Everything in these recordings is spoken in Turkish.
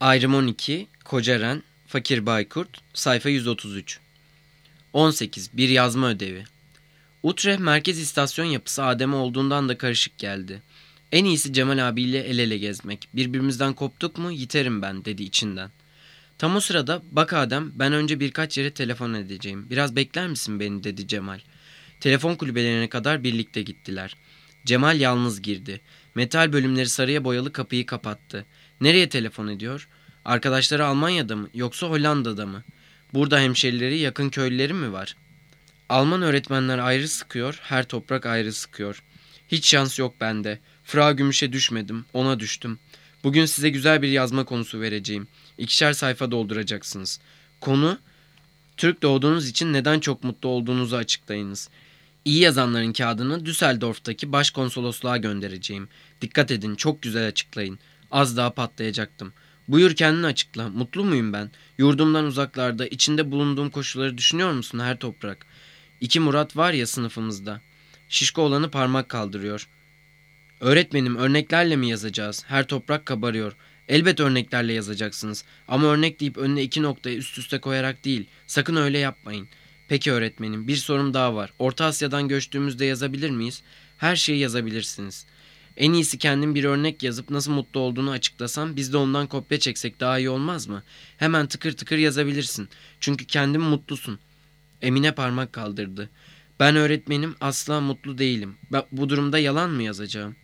Ayrım 12, Kocaren, Fakir Baykurt, sayfa 133. 18. Bir yazma ödevi. Utrecht merkez istasyon yapısı Adem'e olduğundan da karışık geldi. En iyisi Cemal abiyle el ele gezmek. Birbirimizden koptuk mu yiterim ben, dedi içinden. Tam o sırada, bak Adem, ben önce birkaç yere telefon edeceğim. Biraz bekler misin beni, dedi Cemal. Telefon kulübelerine kadar birlikte gittiler. Cemal yalnız girdi. Metal bölümleri sarıya boyalı kapıyı kapattı. Nereye telefon ediyor? Arkadaşları Almanya'da mı yoksa Hollanda'da mı? Burada hemşerileri, yakın köylüleri mi var? Alman öğretmenler ayrı sıkıyor, her toprak ayrı sıkıyor. Hiç şans yok bende. Fra Gümüş'e düşmedim, ona düştüm. Bugün size güzel bir yazma konusu vereceğim. 2'şer sayfa dolduracaksınız. Konu, Türk doğduğunuz için neden çok mutlu olduğunuzu açıklayınız. İyi yazanların kağıdını Düsseldorf'taki başkonsolosluğa göndereceğim. Dikkat edin, çok güzel açıklayın. Az daha patlayacaktım. Buyur kendini açıkla. Mutlu muyum ben? Yurdumdan uzaklarda, içinde bulunduğum koşulları düşünüyor musun her toprak? 2 Murat var ya sınıfımızda. Şişko olanı parmak kaldırıyor. Öğretmenim, örneklerle mi yazacağız? Her toprak kabarıyor. Elbet örneklerle yazacaksınız. Ama örnek deyip önüne 2 noktayı üst üste koyarak değil. Sakın öyle yapmayın. Peki öğretmenim, bir sorum daha var. Orta Asya'dan göçtüğümüzde yazabilir miyiz? Her şeyi yazabilirsiniz. En iyisi kendim bir örnek yazıp nasıl mutlu olduğunu açıklasam, biz de ondan kopya çeksek daha iyi olmaz mı? Hemen tıkır tıkır yazabilirsin. Çünkü kendin mutlusun. Emine parmak kaldırdı. Ben öğretmenim, asla mutlu değilim. Bu durumda yalan mı yazacağım?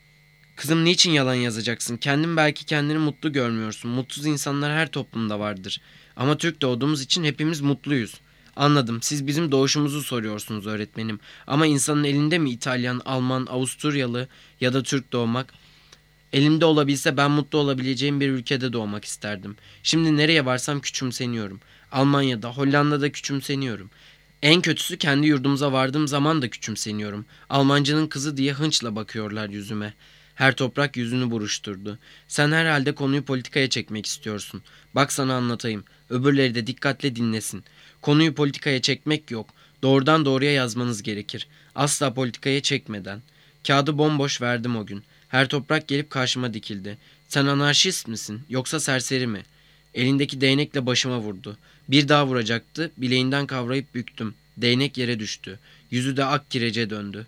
Kızım, niçin yalan yazacaksın? Kendin belki kendini mutlu görmüyorsun. Mutsuz insanlar her toplumda vardır. Ama Türk doğduğumuz için hepimiz mutluyuz. Anladım. Siz bizim doğuşumuzu soruyorsunuz öğretmenim. Ama insanın elinde mi İtalyan, Alman, Avusturyalı ya da Türk doğmak? Elimde olabilse ben mutlu olabileceğim bir ülkede doğmak isterdim. Şimdi nereye varsam küçümseniyorum. Almanya'da, Hollanda'da küçümseniyorum. En kötüsü kendi yurdumuza vardığım zaman da küçümseniyorum. Almancının kızı diye hınçla bakıyorlar yüzüme. Her toprak yüzünü buruşturdu. Sen herhalde konuyu politikaya çekmek istiyorsun. Bak sana anlatayım. Öbürleri de dikkatle dinlesin. Konuyu politikaya çekmek yok. Doğrudan doğruya yazmanız gerekir. Asla politikaya çekmeden. Kağıdı bomboş verdim o gün. Her toprak gelip karşıma dikildi. Sen anarşist misin yoksa serseri mi? Elindeki değnekle başıma vurdu. Bir daha vuracaktı. Bileğinden kavrayıp büktüm. Değnek yere düştü. Yüzü de ak kirece döndü.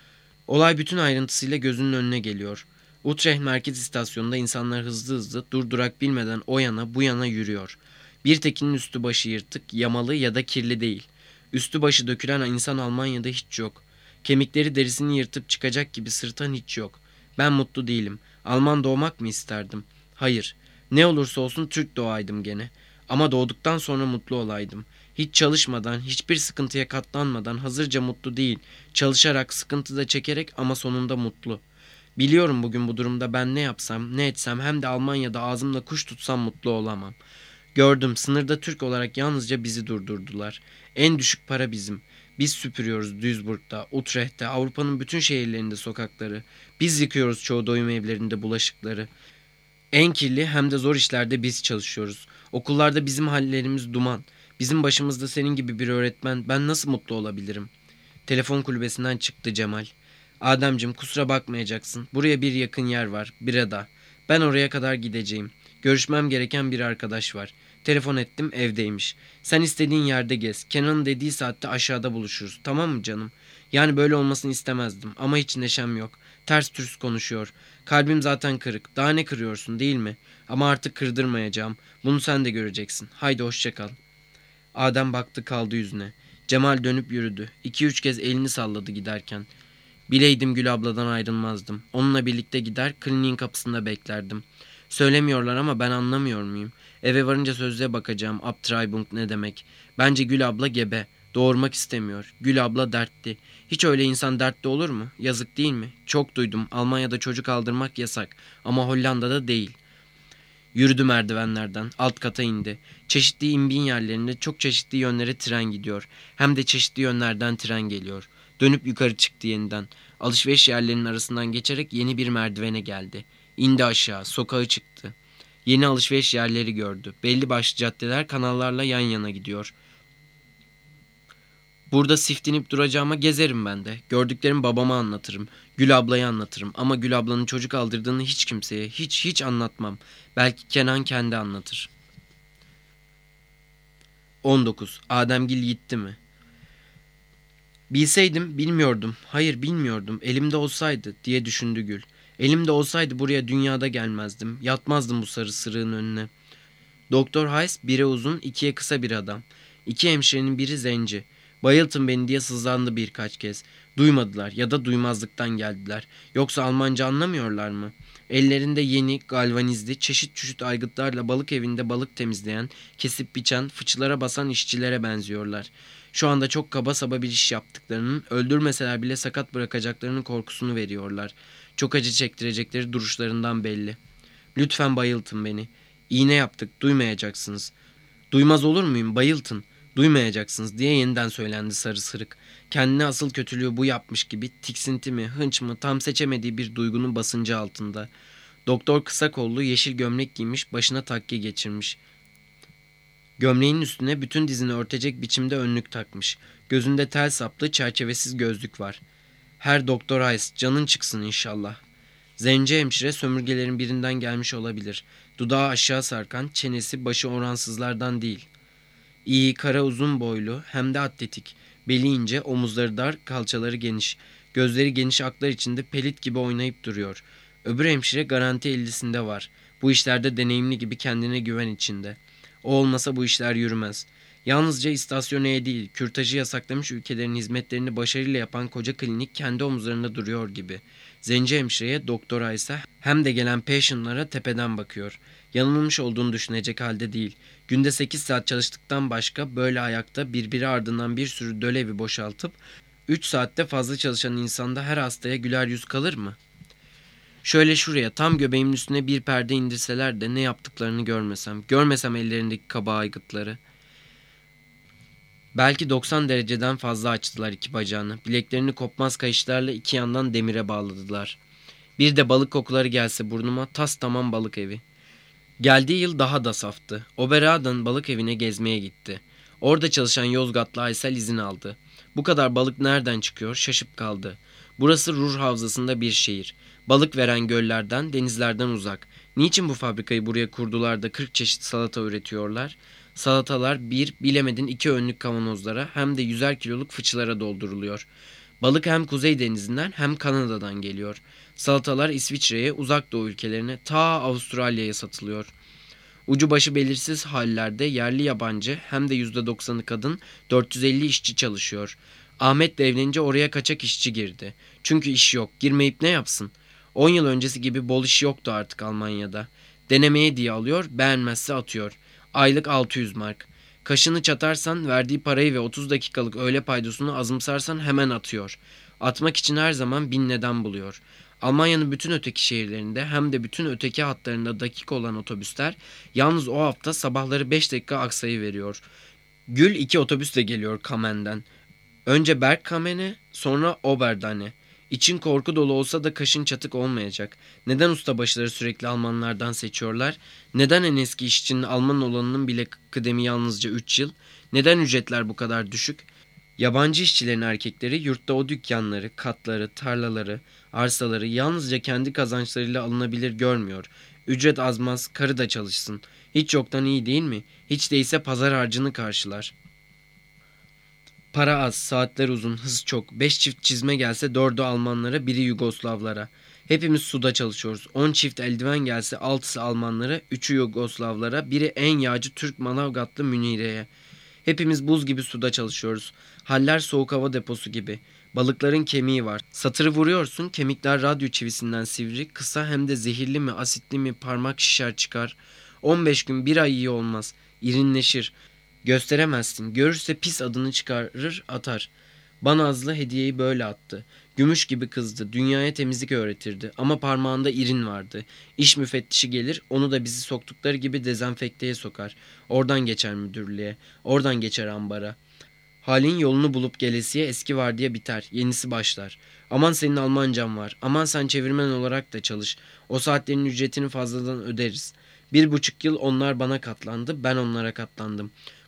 Olay bütün ayrıntısıyla gözünün önüne geliyor. Utrecht merkez istasyonunda insanlar hızlı hızlı durdurak bilmeden o yana bu yana yürüyor. Bir tekinin üstü başı yırtık, yamalı ya da kirli değil. Üstü başı dökülen insan Almanya'da hiç yok. Kemikleri derisini yırtıp çıkacak gibi sırtan hiç yok. Ben mutlu değilim. Alman doğmak mı isterdim? Hayır. Ne olursa olsun Türk doğaydım gene. Ama doğduktan sonra mutlu olaydım. Hiç çalışmadan, hiçbir sıkıntıya katlanmadan hazırca mutlu değil. Çalışarak, sıkıntı da çekerek ama sonunda mutlu. Biliyorum bugün bu durumda ben ne yapsam, ne etsem hem de Almanya'da ağzımla kuş tutsam mutlu olamam. Gördüm, sınırda Türk olarak yalnızca bizi durdurdular. En düşük para bizim. Biz süpürüyoruz Duisburg'da, Utrecht'te, Avrupa'nın bütün şehirlerinde sokakları. Biz yıkıyoruz çoğu doyum evlerinde bulaşıkları. En kirli hem de zor işlerde biz çalışıyoruz. Okullarda bizim hallerimiz duman. Bizim başımızda senin gibi bir öğretmen, ben nasıl mutlu olabilirim? Telefon kulübesinden çıktı Cemal. Ademcim, kusura bakmayacaksın. Buraya bir yakın yer var. Birada. Ben oraya kadar gideceğim. Görüşmem gereken bir arkadaş var. Telefon ettim, evdeymiş. Sen istediğin yerde gez. Kenan'ın dediği saatte aşağıda buluşuruz. Tamam mı canım? Yani böyle olmasını istemezdim ama hiç neşem yok. Ters türs konuşuyor. Kalbim zaten kırık. Daha ne kırıyorsun, değil mi? Ama artık kırdırmayacağım. Bunu sen de göreceksin. Haydi hoşça kal. Adem baktı kaldı yüzüne. Cemal dönüp yürüdü. 2-3 kez elini salladı giderken. Bileydim Gül abladan ayrılmazdım. Onunla birlikte gider, kliniğin kapısında beklerdim. Söylemiyorlar ama ben anlamıyor muyum? Eve varınca sözlüğe bakacağım. Abtreibung ne demek? Bence Gül abla gebe. Doğurmak istemiyor. Gül abla dertli. Hiç öyle insan dertli olur mu? Yazık değil mi? Çok duydum. Almanya'da çocuk aldırmak yasak. Ama Hollanda'da değil. Yürüdü merdivenlerden. Alt kata indi. Çeşitli imbin yerlerinde çok çeşitli yönlere tren gidiyor. Hem de çeşitli yönlerden tren geliyor. Dönüp yukarı çıktı yeniden. Alışveriş yerlerinin arasından geçerek yeni bir merdivene geldi. İndi aşağı, sokağa çıktı. Yeni alışveriş yerleri gördü. Belli başlı caddeler kanallarla yan yana gidiyor. Burada siftinip duracağıma gezerim ben de. Gördüklerimi babama anlatırım. Gül ablayı anlatırım. Ama Gül ablanın çocuk aldırdığını hiç kimseye, hiç anlatmam. Belki Kenan kendi anlatır. 19. Ademgil gitti mi? Bilseydim, bilmiyordum. Hayır, bilmiyordum. Elimde olsaydı diye düşündü Gül. Elimde olsaydı buraya dünyada gelmezdim. Yatmazdım bu sarı sırığın önüne. Doktor Hayes biri uzun, ikiye kısa bir adam. İki hemşirenin biri zenci. Bayıltın beni diye sızlandı birkaç kez. Duymadılar ya da duymazlıktan geldiler. Yoksa Almanca anlamıyorlar mı? Ellerinde yeni, galvanizli, çeşit çeşit aygıtlarla balık evinde balık temizleyen, kesip biçen, fıçılara basan işçilere benziyorlar. Şu anda çok kaba saba bir iş yaptıklarının, öldürmeseler bile sakat bırakacaklarının korkusunu veriyorlar. Çok acı çektirecekleri duruşlarından belli. Lütfen bayıltın beni. İğne yaptık, duymayacaksınız. Duymaz olur muyum? Bayıltın. Duymayacaksınız diye yeniden söylendi sarı sırık. Kendine asıl kötülüğü bu yapmış gibi tiksinti mi, hınç mı tam seçemediği bir duygunun basıncı altında. Doktor kısa kollu yeşil gömlek giymiş, başına takke geçirmiş. Gömleğinin üstüne bütün dizini örtecek biçimde önlük takmış. Gözünde tel saplı çerçevesiz gözlük var. Her Doktor Hayes, canın çıksın inşallah. Zenci hemşire sömürgelerin birinden gelmiş olabilir. Dudağı aşağı sarkan, çenesi başı oransızlardan değil. İyi, kara uzun boylu, hem de atletik. Beli ince, omuzları dar, kalçaları geniş. Gözleri geniş aklar içinde pelit gibi oynayıp duruyor. Öbür hemşire garanti ellisinde var. Bu işlerde deneyimli gibi kendine güven içinde. O olmasa bu işler yürümez. Yalnızca istasyoneye değil, kürtajı yasaklamış ülkelerin hizmetlerini başarıyla yapan koca klinik kendi omuzlarında duruyor gibi. Zenci hemşireye, doktora ise hem de gelen patientlara tepeden bakıyor. Yanılmış olduğunu düşünecek halde değil. Günde 8 saat çalıştıktan başka böyle ayakta birbiri ardından bir sürü dölevi boşaltıp 3 saatte fazla çalışan insanda her hastaya güler yüz kalır mı? Şöyle şuraya tam göbeğimin üstüne bir perde indirseler de ne yaptıklarını görmesem ellerindeki kaba aygıtları. Belki 90 dereceden fazla açtılar iki bacağını. Bileklerini kopmaz kayışlarla iki yandan demire bağladılar. Bir de balık kokuları gelse burnuma, tas tamam balık evi. Geldiği yıl daha da saftı. Obera'dan balık evine gezmeye gitti. Orada çalışan Yozgatlı Aysel izin aldı. Bu kadar balık nereden çıkıyor? Şaşıp kaldı. Burası Ruhr Havzası'nda bir şehir. Balık veren göllerden, denizlerden uzak. Niçin bu fabrikayı buraya kurdular da 40 çeşit salata üretiyorlar? Salatalar bilemedin 2 önlük kavanozlara hem de 100'er kiloluk fıçılara dolduruluyor. Balık hem Kuzey Denizi'nden hem Kanada'dan geliyor. Salatalar İsviçre'ye, Uzak Doğu ülkelerine, ta Avustralya'ya satılıyor. Ucu başı belirsiz hallerde yerli yabancı hem de %90'ı kadın 450 işçi çalışıyor. Ahmet de evlenince oraya kaçak işçi girdi. Çünkü iş yok. Girmeyip ne yapsın? 10 yıl öncesi gibi bol iş yoktu artık Almanya'da. Denemeye diye alıyor, beğenmezse atıyor. Aylık 600 mark. Kaşını çatarsan verdiği parayı ve 30 dakikalık öğle paydosunu azımsarsan hemen atıyor. Atmak için her zaman bin neden buluyor. Almanya'nın bütün öteki şehirlerinde hem de bütün öteki hatlarında dakika olan otobüsler yalnız o hafta sabahları 5 dakika aksayı veriyor. Gül 2 otobüsle geliyor Kamen'den. Önce Bergkamen'e, sonra Oberdane. İçin korku dolu olsa da kaşın çatık olmayacak. Neden ustabaşıları sürekli Almanlardan seçiyorlar? Neden en eski işçinin Alman olanının bile kıdemi yalnızca 3 yıl? Neden ücretler bu kadar düşük? Yabancı işçilerin erkekleri yurtta o dükkanları, katları, tarlaları, arsaları yalnızca kendi kazançlarıyla alınabilir görmüyor. Ücret azmaz, karı da çalışsın. Hiç yoktan iyi değil mi? Hiç değilse pazar harcını karşılar. Para az, saatler uzun, hız çok. 5 çift çizme gelse 4'ü Almanlara, biri Yugoslavlara. Hepimiz suda çalışıyoruz. 10 çift eldiven gelse 6'sı Almanlara, 3'ü Yugoslavlara, biri en yağcı Türk Manavgatlı Münire'ye. Hepimiz buz gibi suda çalışıyoruz. Haller soğuk hava deposu gibi. Balıkların kemiği var. Satırı vuruyorsun, kemikler radyo çivisinden sivri, kısa hem de zehirli mi, asitli mi parmak şişer çıkar. 15 gün bir ay iyi olmaz. İrinleşir. Gösteremezsin. Görürse pis adını çıkarır atar. Bana azlı hediyeyi böyle attı. Gümüş gibi kızdı. Dünyaya temizlik öğretirdi. Ama parmağında irin vardı. İş müfettişi gelir, onu da bizi soktukları gibi dezenfekteye sokar. Oradan geçer müdürlüğe. Oradan geçer ambara. Halin yolunu bulup gelesiye eski vardiya biter. Yenisi başlar. Aman senin Almancan var. Aman sen çevirmen olarak da çalış. O saatlerin ücretini fazladan öderiz. 1,5 yıl onlar bana katlandı. Ben onlara katlandım.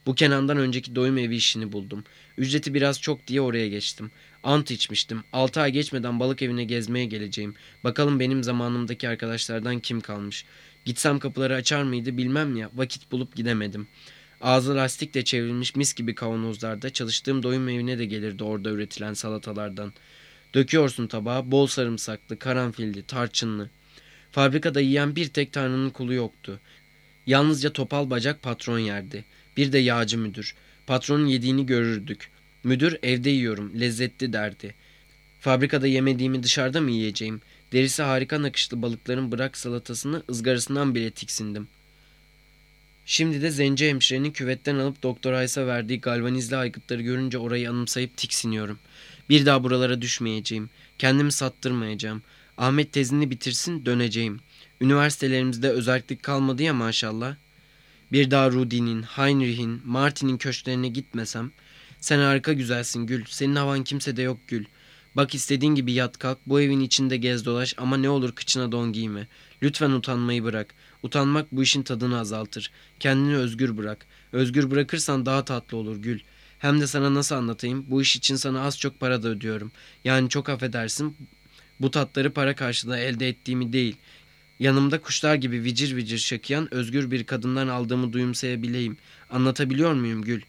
Bu Kenan'dan önceki doyum evi işini buldum. Ücreti biraz çok diye oraya geçtim. Ant içmiştim. 6 ay geçmeden balık evine gezmeye geleceğim. Bakalım benim zamanımdaki arkadaşlardan kim kalmış. Gitsem kapıları açar mıydı bilmem ya. Vakit bulup gidemedim. Ağzı lastikle çevrilmiş mis gibi kavanozlarda çalıştığım doyum evine de gelirdi orada üretilen salatalardan. Döküyorsun tabağa, bol sarımsaklı, karanfilli, tarçınlı. Fabrikada yiyen bir tek Tanrı'nın kulu yoktu. Yalnızca topal bacak patron yerdi. Bir de yağcı müdür. Patronun yediğini görürdük. Müdür evde yiyorum, lezzetli derdi. Fabrikada yemediğimi dışarıda mı yiyeceğim? Derisi harika nakışlı balıkların bırak salatasını ızgarasından bile tiksindim. Şimdi de Zenci hemşirenin küvetten alıp Doktor Aysa verdiği galvanizli aygıtları görünce orayı anımsayıp tiksiniyorum. Bir daha buralara düşmeyeceğim. Kendimi sattırmayacağım. Ahmet tezini bitirsin döneceğim. Üniversitelerimizde özellik kalmadı ya maşallah. Bir daha Rudy'nin, Heinrich'in, Martin'in köşklerine gitmesem. Sen harika güzelsin Gül. Senin havan kimsede yok Gül. Bak istediğin gibi yat kalk. Bu evin içinde gez dolaş ama ne olur kıçına don giyme. Lütfen utanmayı bırak. Utanmak bu işin tadını azaltır. Kendini özgür bırak. Özgür bırakırsan daha tatlı olur Gül. Hem de sana nasıl anlatayım? Bu iş için sana az çok para da ödüyorum. Yani çok affedersin. Bu tatları para karşılığı elde ettiğimi değil. Yanımda kuşlar gibi vicir vicir şakıyan özgür bir kadından aldığımı duyumsayabileyim. Anlatabiliyor muyum Gül?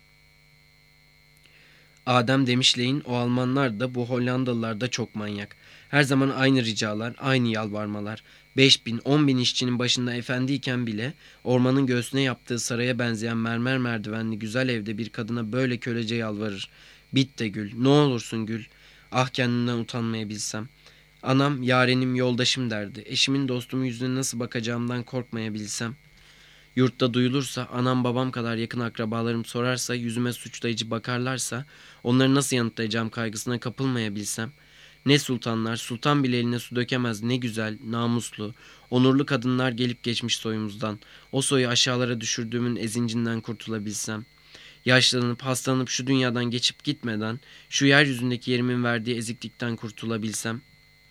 Adem Demişley'in o Almanlar da bu Hollandalılar da çok manyak. Her zaman aynı ricalar, aynı yalvarmalar. 5.000, 10.000 işçinin başında efendiyken bile ormanın göğsüne yaptığı saraya benzeyen mermer merdivenli güzel evde bir kadına böyle kölece yalvarır. Bit de Gül, ne olursun Gül. Ah kendimden utanmayabilsem. Anam, yarenim, yoldaşım derdi. Eşimin dostumun yüzüne nasıl bakacağımdan korkmayabilsem. Yurtta duyulursa, anam babam kadar yakın akrabalarım sorarsa, yüzüme suçlayıcı bakarlarsa, onları nasıl yanıtlayacağım kaygısına kapılmayabilsem. Ne sultanlar, sultan bile eline su dökemez ne güzel, namuslu, onurlu kadınlar gelip geçmiş soyumuzdan. O soyu aşağılara düşürdüğümün ezincinden kurtulabilsem. Yaşlanıp hastalanıp şu dünyadan geçip gitmeden, şu yeryüzündeki yerimin verdiği eziklikten kurtulabilsem.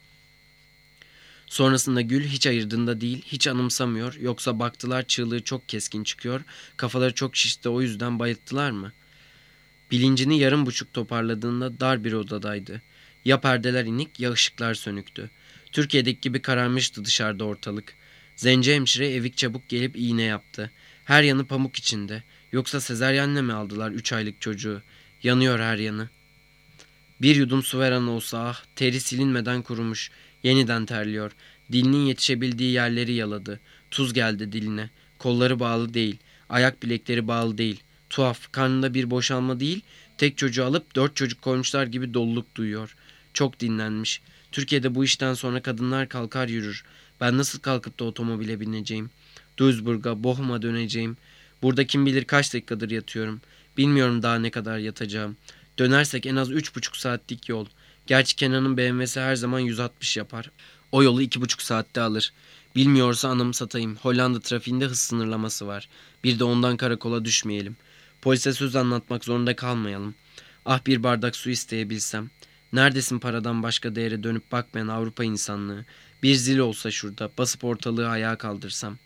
Sonrasında Gül hiç ayırdığında değil, hiç anımsamıyor. Yoksa baktılar çığlığı çok keskin çıkıyor. Kafaları çok şişti o yüzden bayılttılar mı? Bilincini yarım buçuk toparladığında dar bir odadaydı. Ya perdeler inik ya ışıklar sönüktü. Türkiye'deki gibi kararmıştı dışarıda ortalık. Zenci hemşire evik çabuk gelip iğne yaptı. Her yanı pamuk içinde. Yoksa sezaryenle mi aldılar 3 aylık çocuğu? Yanıyor her yanı. Bir yudum su veren olsa ah, teri silinmeden kurumuş. Yeniden terliyor. Dilinin yetişebildiği yerleri yaladı. Tuz geldi diline. Kolları bağlı değil. Ayak bilekleri bağlı değil. Tuhaf, karnında bir boşalma değil, tek çocuğu alıp 4 çocuk koymuşlar gibi doluluk duyuyor. Çok dinlenmiş. Türkiye'de bu işten sonra kadınlar kalkar yürür. Ben nasıl kalkıp da otomobile bineceğim? Duisburg'a, Bochum'a döneceğim. Burada kim bilir kaç dakikadır yatıyorum. Bilmiyorum daha ne kadar yatacağım. Dönersek en az 3,5 saatlik yol. Gerçi Kenan'ın BMW'si her zaman 160 yapar. O yolu 2,5 saatte alır. Bilmiyorsa anamı satayım. Hollanda trafiğinde hız sınırlaması var. Bir de ondan karakola düşmeyelim. Polise söz anlatmak zorunda kalmayalım. Ah bir bardak su isteyebilsem. Neredesin paradan başka değere dönüp bakmayan Avrupa insanlığı. Bir zil olsa şurada basıp ortalığı ayağa kaldırsam.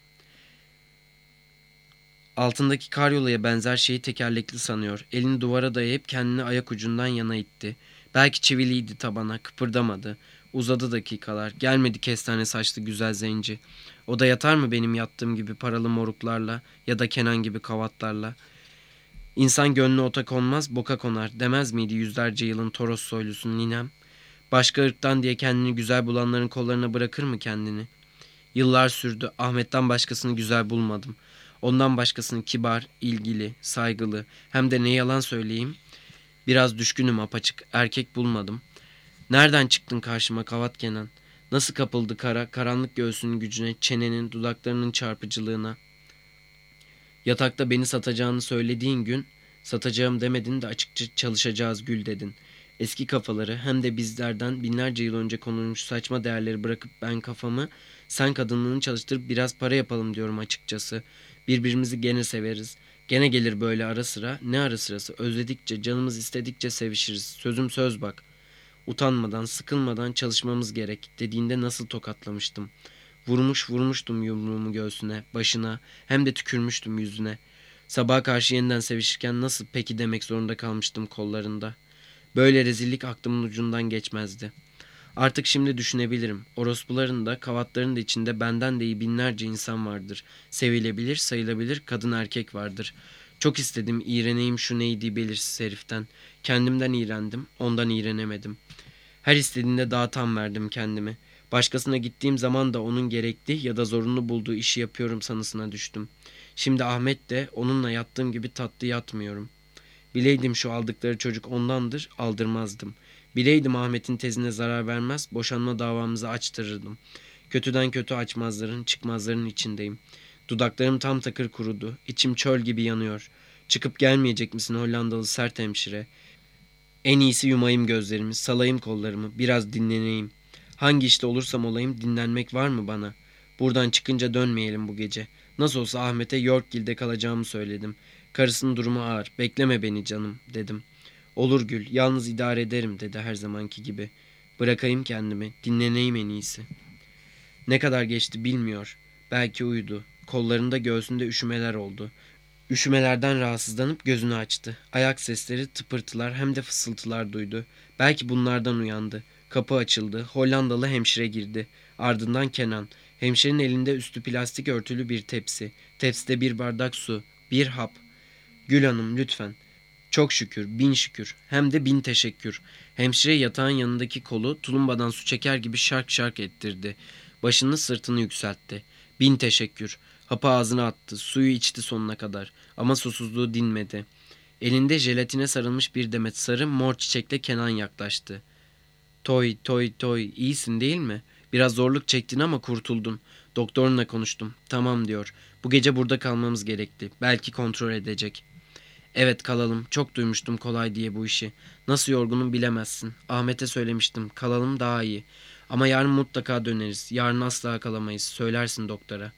Altındaki karyolaya benzer şeyi tekerlekli sanıyor. Elini duvara dayayıp kendini ayak ucundan yana itti. Belki çiviliydi tabana, kıpırdamadı. Uzadı dakikalar. Gelmedi kestane saçlı güzel zenci. O da yatar mı benim yattığım gibi paralı moruklarla ya da Kenan gibi kavatlarla? İnsan gönlü ota konmaz, boka konar demez miydi yüzlerce yılın Toros soylusu ninem? Başka ırktan diye kendini güzel bulanların kollarına bırakır mı kendini? Yıllar sürdü. Ahmet'ten başkasını güzel bulmadım. Ondan başkasını kibar, ilgili, saygılı, hem de ne yalan söyleyeyim, biraz düşkünüm apaçık, erkek bulmadım. Nereden çıktın karşıma Kavat Kenan? Nasıl kapıldı karanlık göğsünün gücüne, çenenin, dudaklarının çarpıcılığına? Yatakta beni satacağını söylediğin gün, satacağım demedin de açıkça çalışacağız Gül dedin. Eski kafaları hem de bizlerden binlerce yıl önce konulmuş saçma değerleri bırakıp ben kafamı, sen kadınlığını çalıştırıp biraz para yapalım diyorum açıkçası. Birbirimizi gene severiz. Gene gelir böyle ara sıra. Ne ara sırası? Özledikçe, canımız istedikçe sevişiriz. Sözüm söz bak. Utanmadan, sıkılmadan çalışmamız gerek dediğinde nasıl tokatlamıştım. Vurmuştum yumruğumu göğsüne, başına, hem de tükürmüştüm yüzüne. Sabaha karşı yeniden sevişirken nasıl peki demek zorunda kalmıştım kollarında. Böyle rezillik aklımın ucundan geçmezdi. Artık şimdi düşünebilirim. Orospuların da kavatların da içinde benden de iyi binlerce insan vardır. Sevilebilir, sayılabilir kadın erkek vardır. Çok istedim iğreneyim şu neydi belirsiz heriften. Kendimden iğrendim, ondan iğrenemedim. Her istediğinde daha tam verdim kendimi. Başkasına gittiğim zaman da onun gerekli ya da zorunlu bulduğu işi yapıyorum sanısına düştüm. Şimdi Ahmet de onunla yattığım gibi tatlı yatmıyorum. Bileydim şu aldıkları çocuk ondandır, aldırmazdım. Bileydim Ahmet'in tezine zarar vermez, boşanma davamızı açtırırdım. Kötüden kötü açmazların, çıkmazların içindeyim. Dudaklarım tam takır kurudu, içim çöl gibi yanıyor. Çıkıp gelmeyecek misin Hollandalı sert hemşire? En iyisi yumayım gözlerimi, salayım kollarımı, biraz dinleneyim. Hangi işte olursam olayım dinlenmek var mı bana? Buradan çıkınca dönmeyelim bu gece. Nasıl olsa Ahmet'e Yorkgill'de kalacağımı söyledim. Karısının durumu ağır, bekleme beni canım dedim. Olur Gül, yalnız idare ederim dedi her zamanki gibi. Bırakayım kendimi, dinleneyim en iyisi. Ne kadar geçti bilmiyor. Belki uyudu. Kollarında göğsünde üşümeler oldu. Üşümelerden rahatsızlanıp gözünü açtı. Ayak sesleri, tıpırtılar hem de fısıltılar duydu. Belki bunlardan uyandı. Kapı açıldı. Hollandalı hemşire girdi. Ardından Kenan. Hemşirenin elinde üstü plastik örtülü bir tepsi. Tepside bir bardak su. Bir hap. Gül Hanım lütfen. Çok şükür, bin şükür. Hem de bin teşekkür. Hemşire yatağın yanındaki kolu tulumbadan su çeker gibi şark şark ettirdi. Başını sırtını yükseltti. Bin teşekkür. Hapı ağzına attı. Suyu içti sonuna kadar. Ama susuzluğu dinmedi. Elinde jelatine sarılmış bir demet sarı mor çiçekle Kenan yaklaştı. Toy, toy, toy. İyisin değil mi? Biraz zorluk çektin ama kurtuldun. Doktorunla konuştum. Tamam diyor. Bu gece burada kalmamız gerekti. Belki kontrol edecek. Evet kalalım. Çok duymuştum kolay diye bu işi. Nasıl yorgunum bilemezsin. Ahmet'e söylemiştim. Kalalım daha iyi. Ama yarın mutlaka döneriz. Yarın asla kalamayız. Söylersin doktora.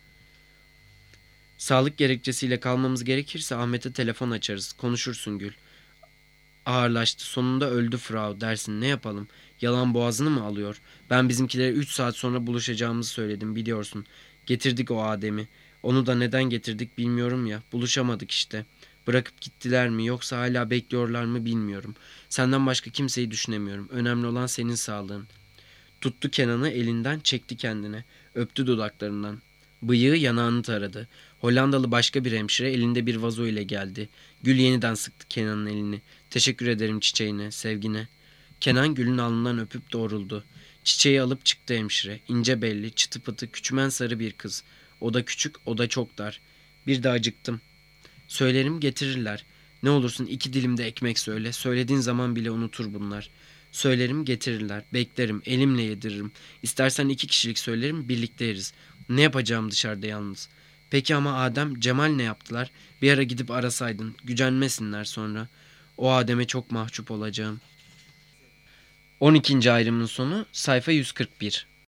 Sağlık gerekçesiyle kalmamız gerekirse Ahmet'e telefon açarız. Konuşursun Gül. Ağırlaştı. Sonunda öldü Frau dersin. Ne yapalım? Yalan boğazını mı alıyor? Ben bizimkilere 3 saat sonra buluşacağımızı söyledim biliyorsun. Getirdik o Adem'i. Onu da neden getirdik bilmiyorum ya. Buluşamadık işte. Bırakıp gittiler mi yoksa hala bekliyorlar mı bilmiyorum. Senden başka kimseyi düşünemiyorum. Önemli olan senin sağlığın. Tuttu Kenan'ı elinden çekti kendine. Öptü dudaklarından. Bıyığı yanağını taradı. Hollandalı başka bir hemşire elinde bir vazo ile geldi. Gül yeniden sıktı Kenan'ın elini. Teşekkür ederim çiçeğine, sevgine. Kenan Gül'ün alnından öpüp doğruldu. Çiçeği alıp çıktı hemşire. İnce belli, çıtı pıtı, küçümen sarı bir kız. O da küçük, o da çok dar. Bir de acıktım. Söylerim getirirler. Ne olursun 2 dilim de ekmek söyle. Söylediğin zaman bile unutur bunlar. Söylerim getirirler. Beklerim. Elimle yediririm. İstersen 2 kişilik söylerim birlikte yeriz. Ne yapacağım dışarıda yalnız. Peki ama Adem, Cemal ne yaptılar? Bir ara gidip arasaydın. Gücenmesinler sonra. O Adem'e çok mahcup olacağım. 12. ayrımın sonu sayfa 141.